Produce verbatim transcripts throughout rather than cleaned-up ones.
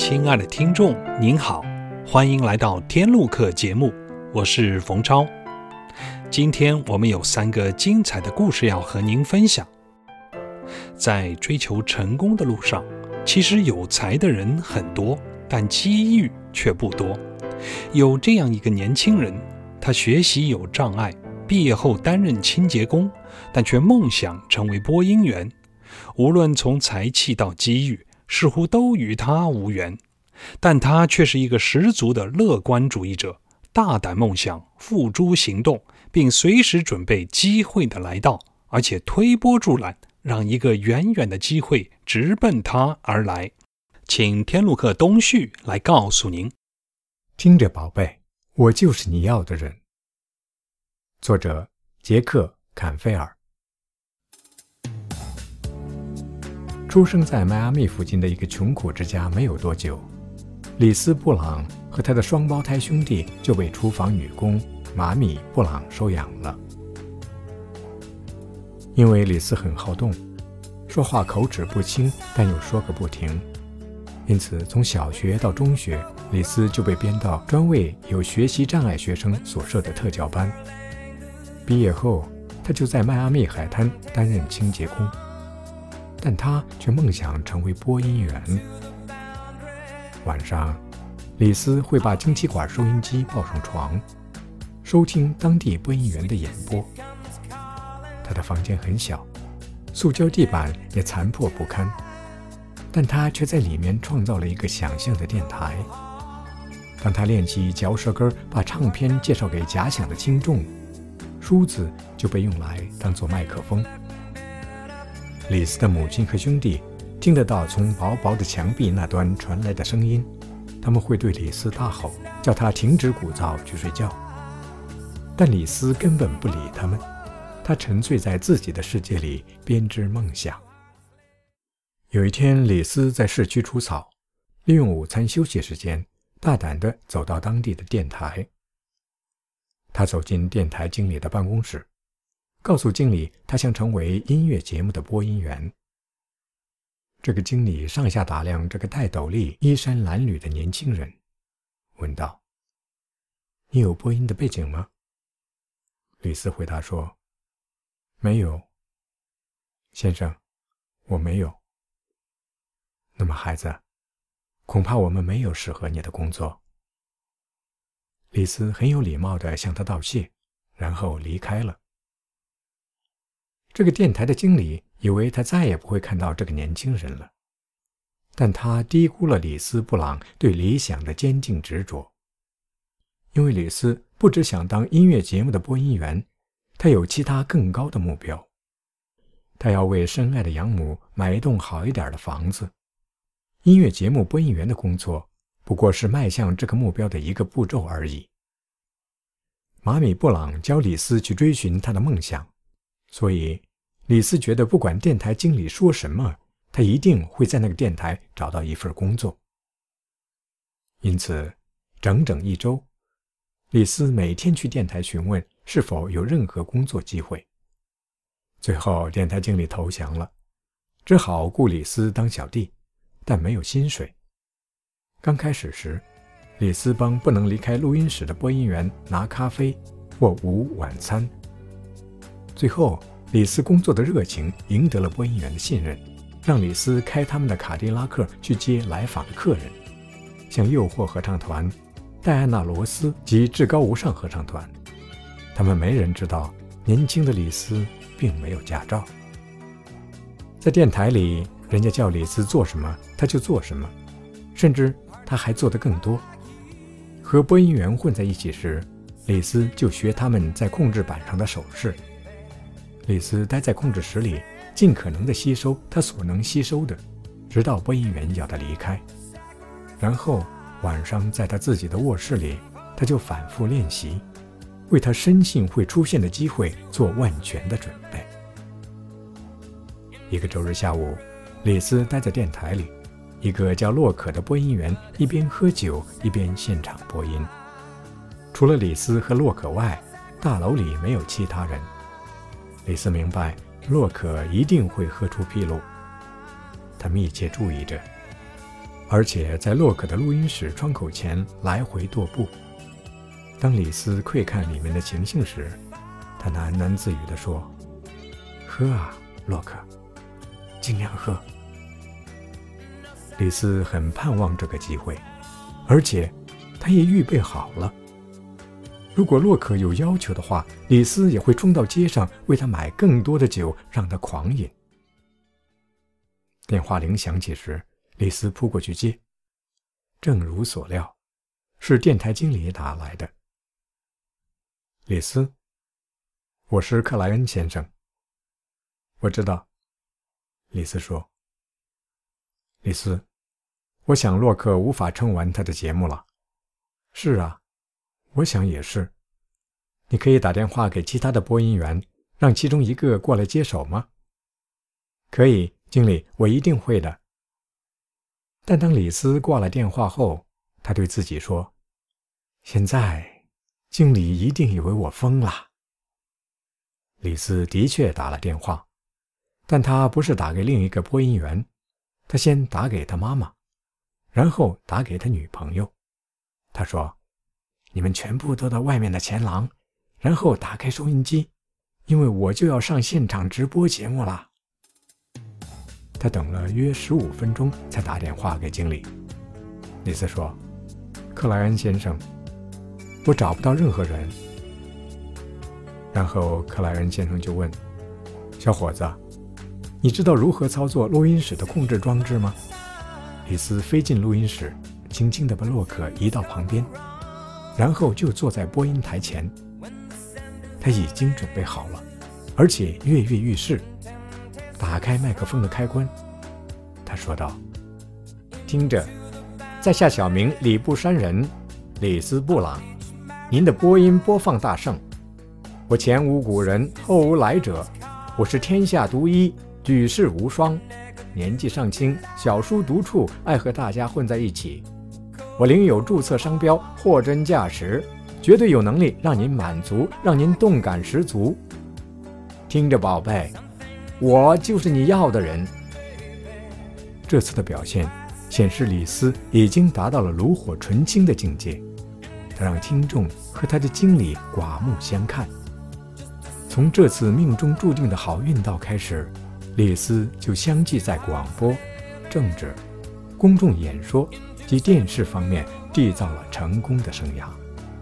亲爱的听众您好，欢迎来到天路客节目，我是冯超。今天我们有三个精彩的故事要和您分享。在追求成功的路上，其实有才的人很多，但机遇却不多。有这样一个年轻人，他学习有障碍，毕业后担任清洁工，但却梦想成为播音员。无论从才气到机遇，似乎都与他无缘，但他却是一个十足的乐观主义者，大胆梦想，付诸行动，并随时准备机会的来到，而且推波助澜，让一个远远的机会直奔他而来。请天路客东旭来告诉您。 听着宝贝，我就是你要的人。作者杰克·坎菲尔。出生在迈阿密附近的一个穷苦之家没有多久，里斯·布朗和他的双胞胎兄弟就被厨房女工马米·布朗收养了。因为里斯很好动，说话口齿不清，但又说个不停，因此从小学到中学，里斯就被编到专为有学习障碍学生所设的特教班。毕业后，他就在迈阿密海滩担任清洁工，但他却梦想成为播音员。晚上，里斯会把京气管收音机抱上床，收听当地播音员的演播。他的房间很小，塑胶地板也残破不堪，但他却在里面创造了一个想象的电台。当他练起嚼舌根把唱片介绍给假想的听众，梳子就被用来当作麦克风。里斯的母亲和兄弟听得到从薄薄的墙壁那端传来的声音，他们会对里斯大吼，叫他停止鼓噪去睡觉。但里斯根本不理他们，他沉醉在自己的世界里编织梦想。有一天，里斯在市区除草，利用午餐休息时间，大胆地走到当地的电台。他走进电台经理的办公室，告诉经理他想成为音乐节目的播音员。这个经理上下打量这个戴斗笠、衣衫褴褛的年轻人，问道：“你有播音的背景吗？”里斯回答说：“没有，先生，我没有。”那么孩子，恐怕我们没有适合你的工作。里斯很有礼貌地向他道谢，然后离开了。这个电台的经理以为他再也不会看到这个年轻人了，但他低估了里斯·布朗对理想的坚定执着。因为里斯不只想当音乐节目的播音员，他有其他更高的目标。他要为深爱的养母买一栋好一点的房子。音乐节目播音员的工作不过是迈向这个目标的一个步骤而已。马米·布朗教里斯去追寻他的梦想，所以里斯觉得不管电台经理说什么，他一定会在那个电台找到一份工作。因此，整整一周，里斯每天去电台询问是否有任何工作机会。最后，电台经理投降了，只好雇里斯当小弟，但没有薪水。刚开始时，里斯帮不能离开录音室的播音员拿咖啡或午晚餐。最后，里斯工作的热情赢得了播音员的信任，让里斯开他们的卡迪拉克去接来访的客人，像诱惑合唱团、戴安娜罗斯及至高无上合唱团。他们没人知道，年轻的里斯并没有驾照。在电台里，人家叫里斯做什么，他就做什么，甚至他还做得更多。和播音员混在一起时，里斯就学他们在控制板上的手势。里斯待在控制室里，尽可能地吸收他所能吸收的，直到播音员要他离开。然后晚上在他自己的卧室里，他就反复练习，为他深信会出现的机会做万全的准备。一个周日下午，里斯待在电台里，一个叫洛可的播音员一边喝酒一边现场播音。除了里斯和洛可外，大楼里没有其他人。里斯明白洛可一定会喝出纰漏，他密切注意着， 而且在洛克的录音室窗口前来回踱步。当李斯窥看里面的情形时，他喃喃自语地说：喝啊，洛克，尽量喝。李斯很盼望这个机会，而且他也预备好了。如果洛克有要求的话，李斯也会冲到街上为他买更多的酒，让他狂饮。电话铃响起时，李斯扑过去接，正如所料，是电台经理打来的。李斯，我是克莱恩先生。我知道，李斯说。李斯，我想洛克无法撑完他的节目了。是啊，我想也是。你可以打电话给其他的播音员，让其中一个过来接手吗？可以，经理，我一定会的。但当李斯挂了电话后，他对自己说：现在经理一定以为我疯了。李斯的确打了电话，但他不是打给另一个播音员，他先打给他妈妈，然后打给他女朋友。他说：你们全部都到外面的前廊，然后打开收音机，因为我就要上现场直播节目了。他等了约十五分钟才打电话给经理。李斯说：克莱恩先生，我找不到任何人。然后克莱恩先生就问：小伙子，你知道如何操作录音室的控制装置吗？李斯飞进录音室，轻轻地把洛克移到旁边，然后就坐在播音台前。他已经准备好了，而且跃跃欲试。打开麦克风的开关，他说道：听着，在下小名李布山人李斯布朗，您的播音播放大圣。我前无古人，后无来者，我是天下独一，举世无双。年纪尚轻，小书读处，爱和大家混在一起。我领有注册商标，货真价实，绝对有能力让您满足，让您动感十足。听着，宝贝，我就是你要的人。这次的表现显示李斯已经达到了炉火纯青的境界，他让听众和他的经理刮目相看。从这次命中注定的好运道开始，李斯就相继在广播、政治、公众演说及电视方面缔造了成功的生涯。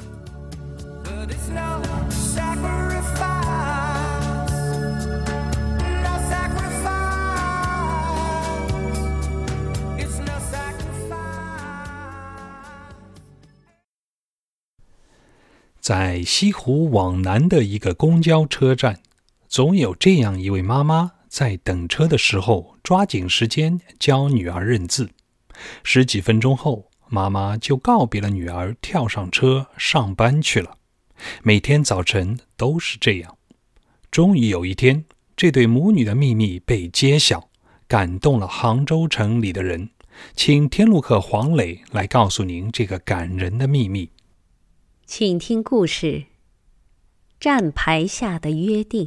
在西湖往南的一个公交车站，总有这样一位妈妈在等车的时候抓紧时间教女儿认字。十几分钟后，妈妈就告别了女儿，跳上车上班去了。每天早晨都是这样。终于有一天，这对母女的秘密被揭晓，感动了杭州城里的人。请天路客黄磊来告诉您这个感人的秘密。 请听故事：站牌下的约定。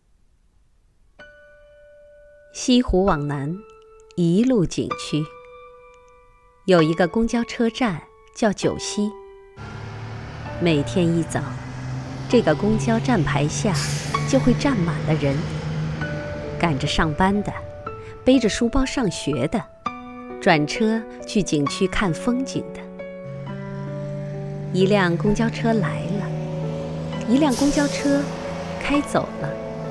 西湖往南，一路景区，有一个公交车站叫九溪。每天一早，这个公交站牌下就会站满了人，赶着上班的，背着书包上学的，转车去景区看风景的。一辆公交车来了，一辆公交车开走了。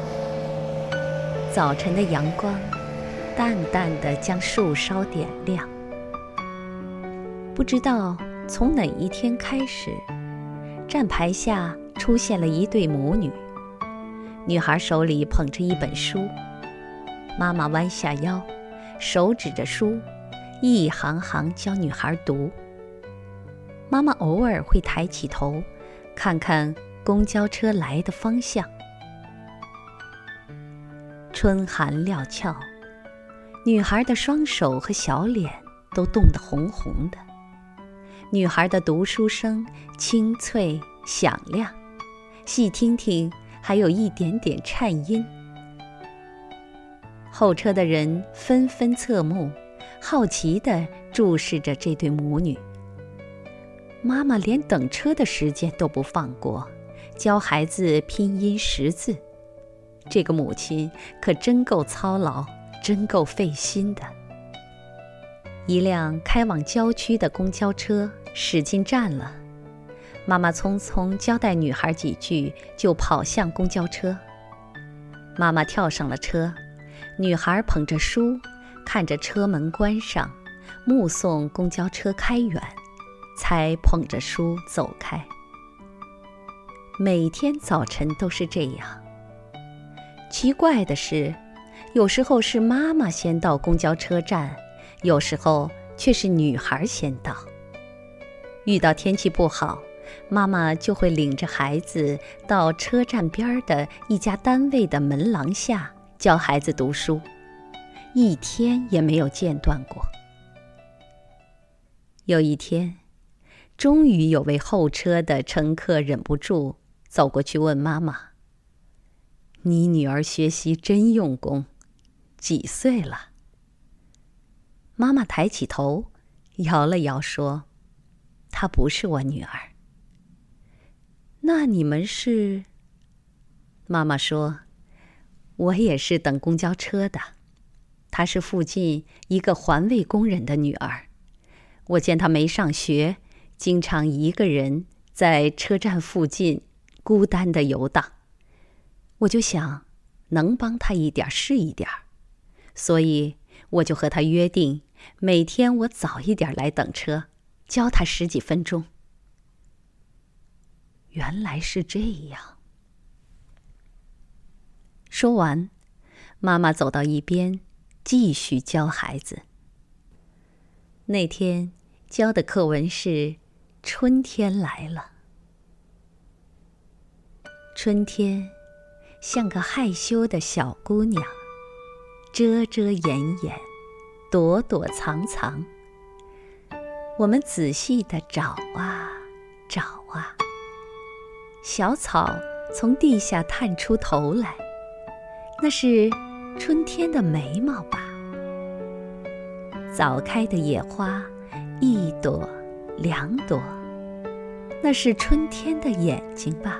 早晨的阳光淡淡地将树梢点亮。不知道从哪一天开始，站牌下出现了一对母女。女孩手里捧着一本书，妈妈弯下腰，手指着书，一行行教女孩读。妈妈偶尔会抬起头，看看公交车来的方向。春寒料峭，女孩的双手和小脸都冻得红红的。女孩的读书声清脆响亮，细听听还有一点点颤音。后车的人纷纷侧目， 好奇地注视着这对母女。妈妈连等车的时间都不放过，教孩子拼音识字。这个母亲可真够操劳，真够费心的。一辆开往郊区的公交车驶进站了，妈妈匆匆交代女孩几句，就跑向公交车。妈妈跳上了车，女孩捧着书，看着车门关上，目送公交车开远，才捧着书走开。每天早晨都是这样。奇怪的是，有时候是妈妈先到公交车站，有时候却是女孩先到。遇到天气不好，妈妈就会领着孩子到车站边的一家单位的门廊下教孩子读书，一天也没有间断过。有一天，终于有位候车的乘客忍不住走过去问妈妈：“你女儿学习真用功，几岁了？”妈妈抬起头，摇了摇说：“她不是我女儿。”“那你们是？”妈妈说：“我也是等公交车的。她是附近一个环卫工人的女儿。我见她没上学，经常一个人在车站附近孤单地游荡。我就想，能帮她一点是一点，所以我就和她约定，每天我早一点来等车，教她十几分钟。”原来是这样。说完，妈妈走到一边，继续教孩子。那天教的课文是春天来了。春天像个害羞的小姑娘，遮遮掩掩，躲躲藏藏。我们仔细地找啊找啊，小草从地下探出头来，那是春天的眉毛吧？早开的野花，一朵两朵，那是春天的眼睛吧？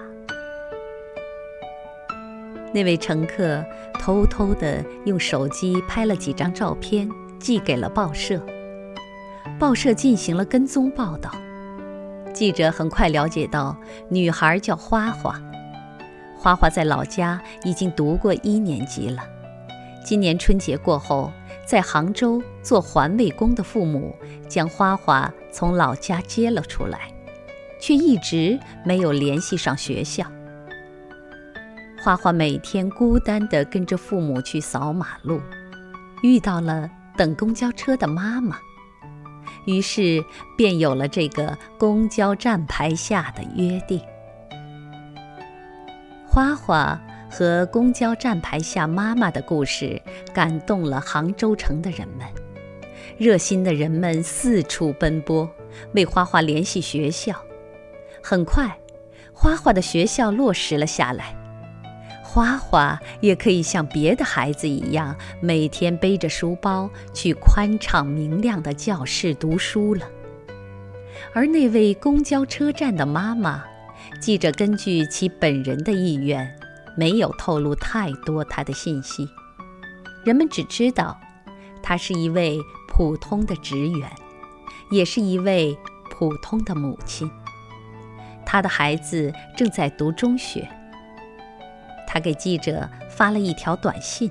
那位乘客偷偷地用手机拍了几张照片，寄给了报社。报社进行了跟踪报道。记者很快了解到，女孩叫花花。花花在老家已经读过一年级了。今年春节过后，在杭州做环卫工的父母将花花从老家接了出来，却一直没有联系上学校。花花每天孤单地跟着父母去扫马路，遇到了等公交车的妈妈，于是便有了这个公交站牌下的约定。花花和公交站牌下妈妈的故事感动了杭州城的人们，热心的人们四处奔波，为花花联系学校。很快，花花的学校落实了下来，花花也可以像别的孩子一样，每天背着书包去宽敞明亮的教室读书了。而那位公交车站的妈妈，记者根据其本人的意愿，没有透露太多她的信息。人们只知道，她是一位普通的职员，也是一位普通的母亲。她的孩子正在读中学。他给记者发了一条短信：“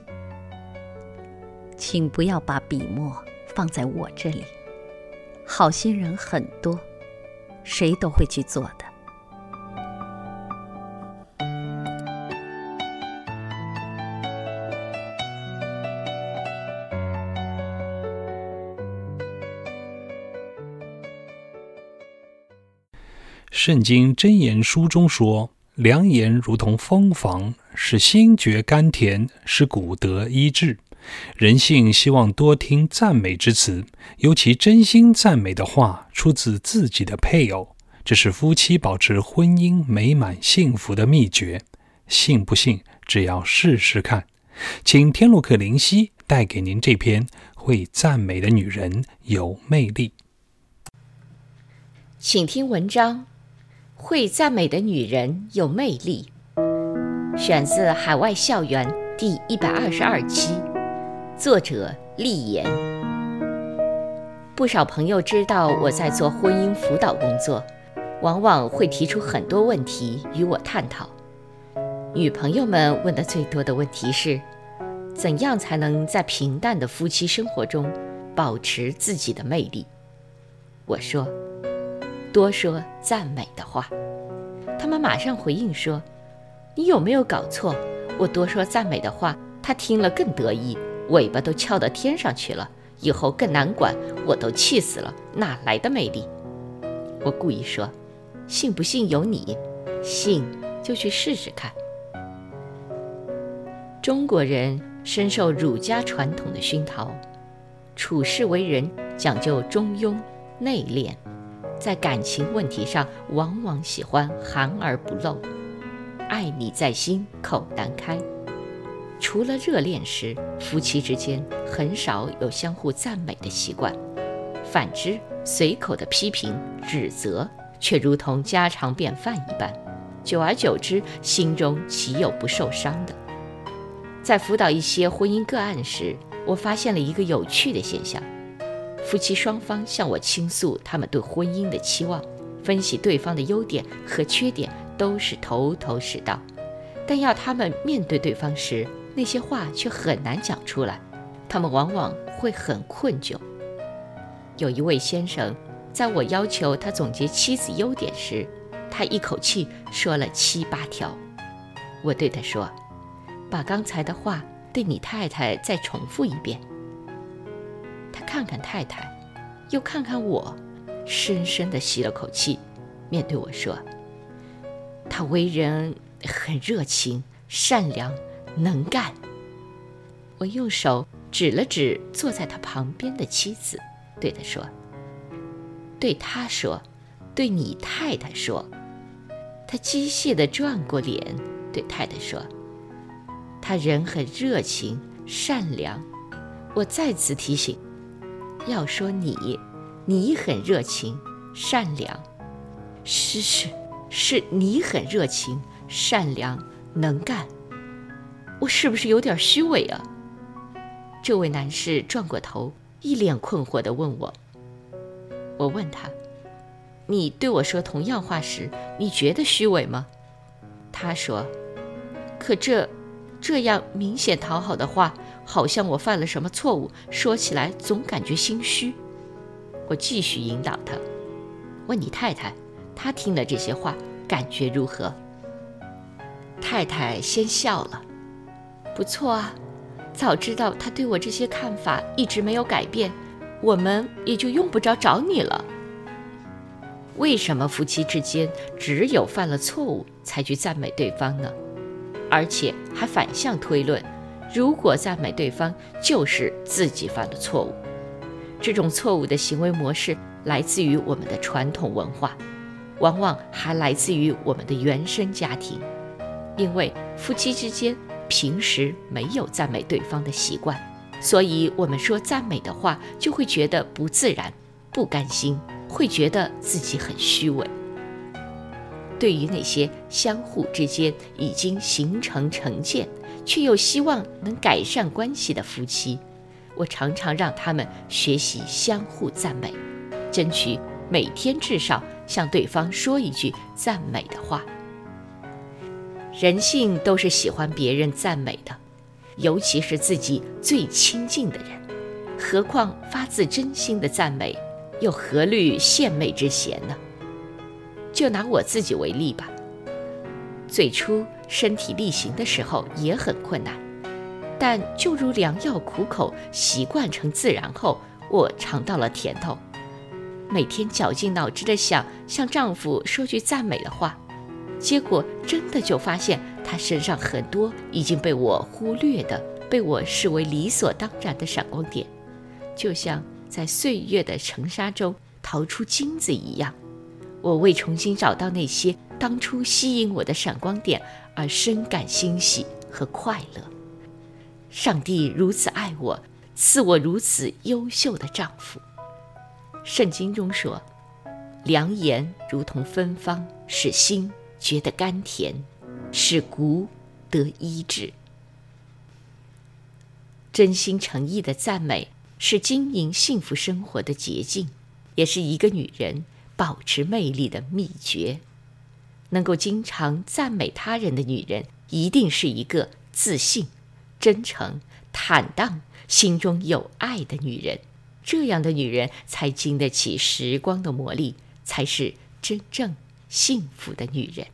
请不要把笔墨放在我这里，好心人很多，谁都会去做的。” 圣经箴言书中说，良言如同蜂房，使心觉甘甜，使骨得医治。人性希望多听赞美之词，尤其真心赞美的话出自自己的配偶，这是夫妻保持婚姻美满幸福的秘诀。信不信，只要试试看。请天路客灵犀带给您这篇会赞美的女人有魅力。 请听文章：会赞美的女人有魅力，选自《海外校园》第一百二十二期，作者立言。不少朋友知道我在做婚姻辅导工作，往往会提出很多问题与我探讨。女朋友们问的最多的问题是，怎样才能在平淡的夫妻生活中保持自己的魅力？我说，多说赞美的话。他们马上回应说，你有没有搞错？我多说赞美的话，他听了更得意，尾巴都翘到天上去了，以后更难管，我都气死了，哪来的魅力？我故意说，信不信由你，信就去试试看。中国人深受儒家传统的熏陶，处事为人讲究中庸内敛，在感情问题上往往喜欢含而不露，爱你在心口难开。除了热恋时，夫妻之间很少有相互赞美的习惯，反之，随口的批评指责却如同家常便饭一般，久而久之，心中岂有不受伤的？在辅导一些婚姻个案时，我发现了一个有趣的现象，夫妻双方向我倾诉他们对婚姻的期望，分析对方的优点和缺点，都是头头是道，但要他们面对对方时，那些话却很难讲出来，他们往往会很困窘。有一位先生，在我要求他总结妻子优点时，他一口气说了七八条。我对他说，把刚才的话对你太太再重复一遍。他看看太太，又看看我，深深地吸了口气，面对我说，他为人很热情、善良、能干。我用手指了指坐在他旁边的妻子，对他说，对他说，对你太太说。他机械地转过脸，对太太说，他人很热情、善良。我再次提醒，要说你，你很热情、善良。是是，是你很热情、善良、能干。我是不是有点虚伪啊？这位男士转过头，一脸困惑地问我。我问他，你对我说同样话时，你觉得虚伪吗？他说，可这这样明显讨好的话，好像我犯了什么错误，说起来总感觉心虚。我继续引导他，问你太太，她听了这些话感觉如何？太太先笑了，不错啊，早知道她对我这些看法一直没有改变，我们也就用不着找你了。为什么夫妻之间只有犯了错误才去赞美对方呢？而且还反向推论，如果赞美对方就是自己犯了错误。这种错误的行为模式来自于我们的传统文化，往往还来自于我们的原生家庭。因为夫妻之间平时没有赞美对方的习惯，所以我们说赞美的话就会觉得不自然、不甘心，会觉得自己很虚伪。对于那些相互之间已经形成成见，却又希望能改善关系的夫妻，我常常让他们学习相互赞美，争取每天至少向对方说一句赞美的话。人性都是喜欢别人赞美的，尤其是自己最亲近的人，何况发自真心的赞美，又何虑献媚之嫌呢？就拿我自己为例吧，最初身体力行的时候也很困难，但就如良药苦口，习惯成自然后，我尝到了甜头。每天绞尽脑汁地想向丈夫说句赞美的话，结果真的就发现他身上很多已经被我忽略的，被我视为理所当然的闪光点，就像在岁月的尘沙中淘出金子一样。我为重新找到那些当初吸引我的闪光点而深感欣喜和快乐。上帝如此爱我， 赐我如此优秀的丈夫。圣经中说，良言如同芬芳，使心觉得甘甜，使骨得医治。真心诚意的赞美是经营幸福生活的捷径，也是一个女人保持魅力的秘诀。能够经常赞美他人的女人，一定是一个自信、真诚、坦荡、心中有爱的女人。这样的女人才经得起时光的磨砺，才是真正幸福的女人。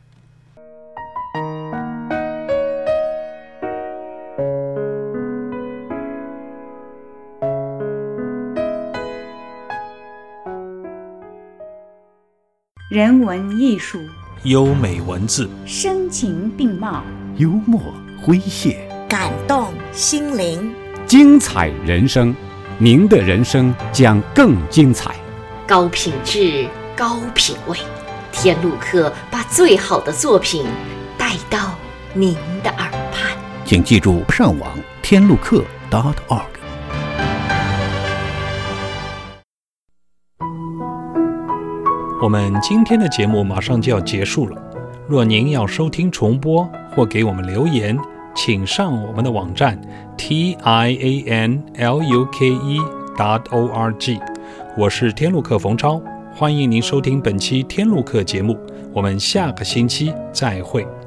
人文艺术， 优美文字， 声情并茂， 幽默诙谐， 感动心灵， 精彩人生。您的人生将更精彩。 高品质，高品味，天路客把最好的作品带到您的耳畔。 请记住上网天路客 .org。 我们今天的节目马上就要结束了。若您要收听重播或给我们留言，请上我们的网站 t i a n l u k e dot org。我是天路客冯超，欢迎您收听本期天路客节目。我们下个星期再会。